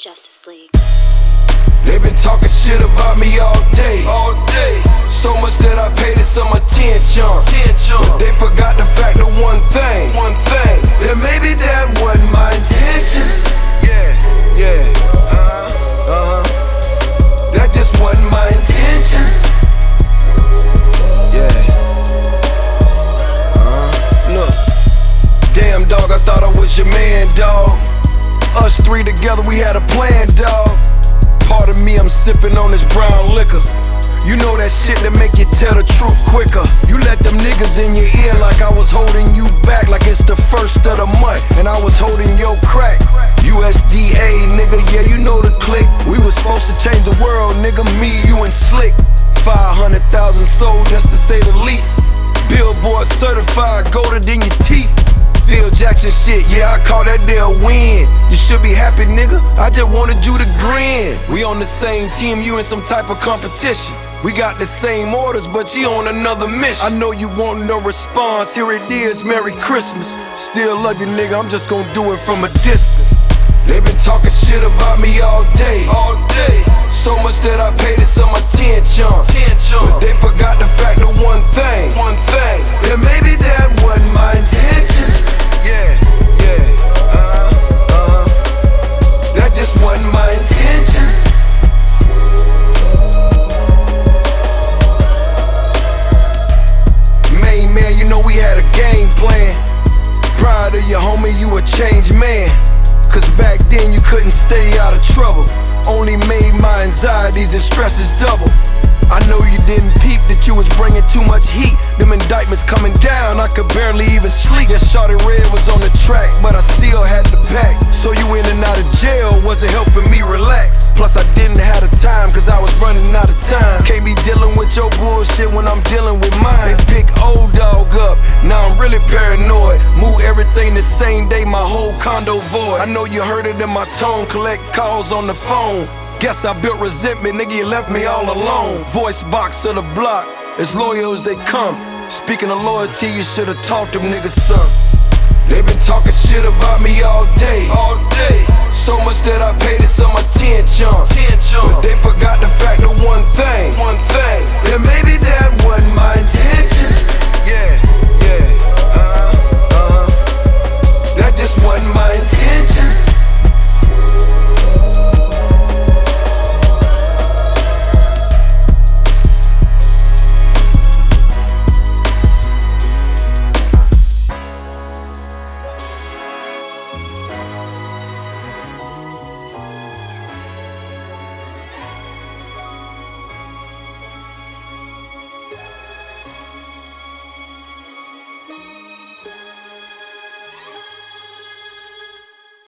Justice League. They been talking shit about me all day. So much that I paid it some attention. But they forgot the fact of one thing. That maybe that wasn't my intentions. That just wasn't my intentions. Look, damn dog, I thought I was your man, dog. Us three together, we had a plan, dog. Pardon me, I'm sipping on this brown liquor. You know that shit that make you tell the truth quicker. You let them niggas in your ear like I was holding you back, like it's the first of the month and I was holding your crack. USDA, nigga, yeah, you know the click. We was supposed to change the world, nigga, me, you and Slick. 500,000 sold, just to say the least. Billboard certified, golder than your teeth. Phil Jackson shit, yeah, I call that day a win. You should be happy, nigga, I just wanted you to grin. We on the same team, you in some type of competition. We got the same orders, but you on another mission. I know you want no response, here it is, Merry Christmas. Still love you, nigga, I'm just gonna do it from a distance. They been talking shit about me all day. So much that I paid it some attention. But they forgot the fact of one thing. That maybe that wasn't my intentions. That just wasn't my intentions. Main man, you know we had a game plan. Proud of you, homie, you a changed man. Cause back then you couldn't stay out of trouble. Only made my anxieties and stresses double. I know you didn't peep that you was bringing too much heat. Them indictments coming down, I could barely even sleep. That Shawty Red was on the track, but I still had to pack. So you in and out of jail wasn't helping me relax. Plus I didn't have the time, cause I was running out of time. Can't be dealing with your bullshit when I'm dealing with mine. They pick old dog up, now I'm really paranoid. Move everything the same day, my whole condo void. I know you heard it in my tone, collect calls on the phone. Guess I built resentment, nigga, you left me all alone. Voice box of the block, as loyal as they come. Speaking of loyalty, you should've taught them niggas some. They been talking shit about me all day. So much that